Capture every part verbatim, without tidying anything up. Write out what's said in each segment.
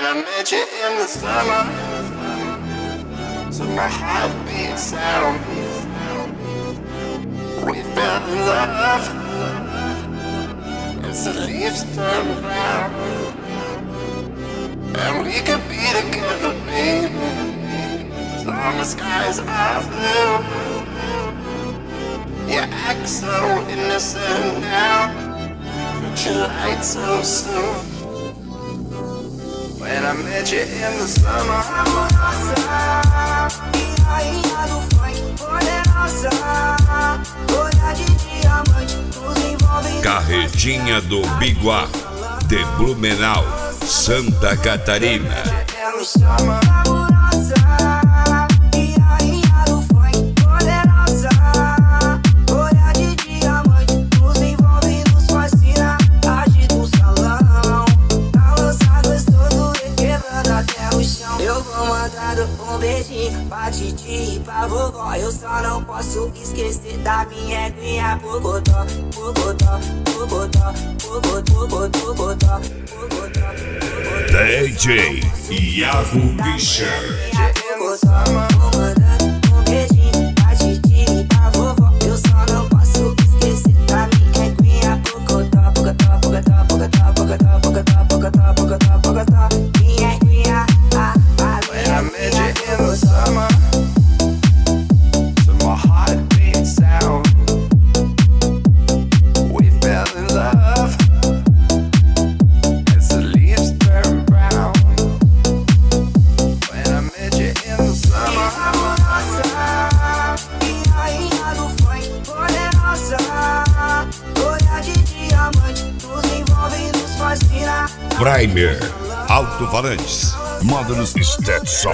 I met you in the summer, to my heartbeat sound, we fell in love as the leaves turn brown, and we could be together, baby, as long as skies are blue. You act so innocent now, but you lied so soon. When I met you in the summer, amorosa, e rainha do funk, poderosa, olhar de diamante, nos envolve. Carretinha do Biguá, de Blumenau, Santa Catarina. Um beijinho pra titi e pra vovó. Eu só não posso esquecer da minha eguinha Pocotó, Pocotó, Pocotó, Pocotó, Pocotó, Pocotó. D J Iago Fischer. Um beijinho pra titi e pra vovó. Eu só não posso esquecer da minha eguinha Pocotó, Pocotó, Pocotó, Pocotó, Pocotó, Pocotó, Pocotó, Pocotó, Pocotó. Minha eguinha, ah, ah, I met you in the summer, to my heartbeat sound, we fell in love as the leaves turn brown. When I met you in the summer, amorosa, e rainha do funk, poderosa, olhar de diamante, nos envolve, nos fascina. Primer, alto-falantes, módulos Stetson.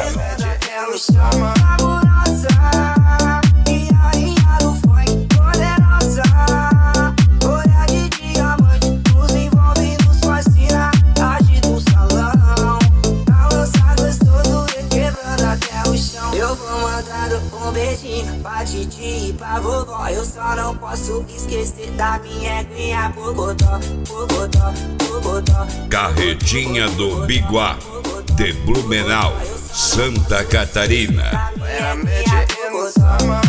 Eu vou mandando um beijinho pra titi e pra vovó. Eu só não posso esquecer da minha eguinha Pocotó, Pocotó, Pocotó. Carretinha do Biguá, de Blumenau, Santa Catarina. When I met you in the summer,